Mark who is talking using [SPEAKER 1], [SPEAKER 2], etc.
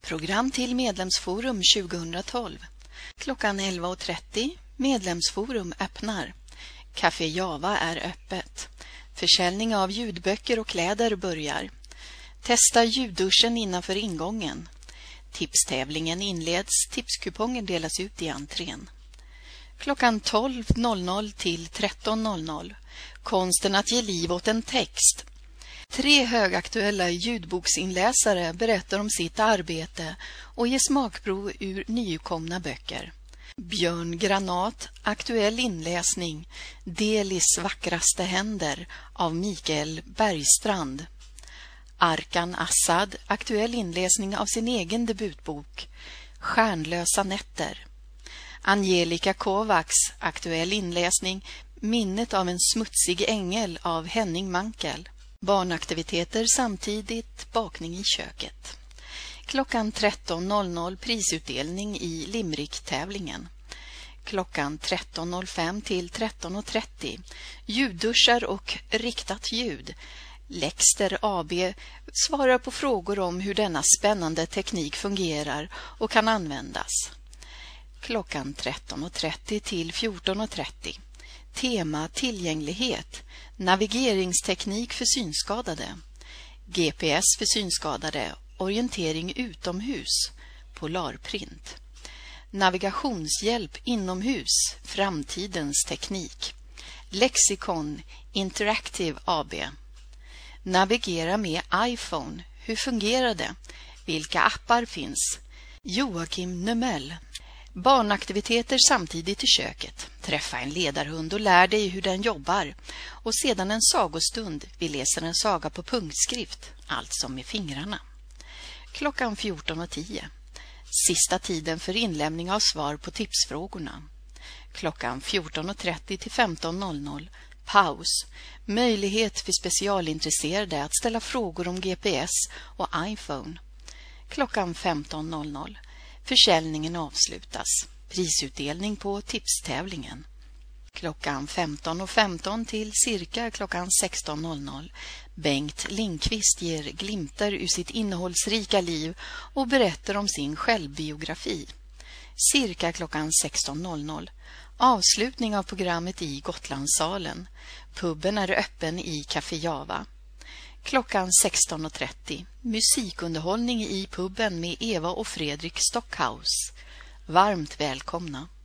[SPEAKER 1] Program till Medlemsforum 2012. Klockan 11.30. Medlemsforum öppnar. Café Java är öppet. Försäljning av ljudböcker och kläder börjar. Testa ljudduschen innanför ingången. Tipstävlingen inleds. Tipskupongen delas ut i entrén. Klockan 12.00 till 13.00. Konsten att ge liv åt en text. 3 högaktuella ljudboksinläsare berättar om sitt arbete och ger smakprov ur nyutkomna böcker. Björn Granat, aktuell inläsning, Delis vackraste händer av Mikael Bergstrand. Arkan Assad, aktuell inläsning av sin egen debutbok, Stjärnlösa nätter. Angelica Kovacs, aktuell inläsning, Minnet av en smutsig ängel av Henning Mankell. Barnaktiviteter samtidigt, bakning i köket. Klockan 13.00 prisutdelning i Limerick-tävlingen. Klockan 13.05 till 13.30 ljudduschar och riktat ljud. Lexter AB svarar på frågor om hur denna spännande teknik fungerar och kan användas. Klockan 13.30 till 14.30. Tema tillgänglighet, navigeringsteknik för synskadade, GPS för synskadade, orientering utomhus, polarprint, navigationshjälp inomhus, framtidens teknik, Lexikon Interactive AB, navigera med iPhone, hur fungerar det, vilka appar finns, Joakim Numell. Barnaktiviteter samtidigt i köket. Träffa en ledarhund och lär dig hur den jobbar. Och sedan en sagostund. Vi läser en saga på punktskrift, alltså med fingrarna. Klockan 14.10. Sista tiden för inlämning av svar på tipsfrågorna. Klockan 14.30 till 15.00. Paus. Möjlighet för specialintresserade att ställa frågor om GPS och iPhone. Klockan 15.00. Försäljningen avslutas. Prisutdelning på tipstävlingen. Klockan 15.15 till cirka klockan 16.00. Bengt Lindqvist ger glimtar ur sitt innehållsrika liv och berättar om sin självbiografi. Cirka klockan 16.00. Avslutning av programmet i Gotlandssalen. Puben är öppen i Café Java. Klockan 16.30. Musikunderhållning i puben med Eva och Fredrik Stockhaus. Varmt välkomna!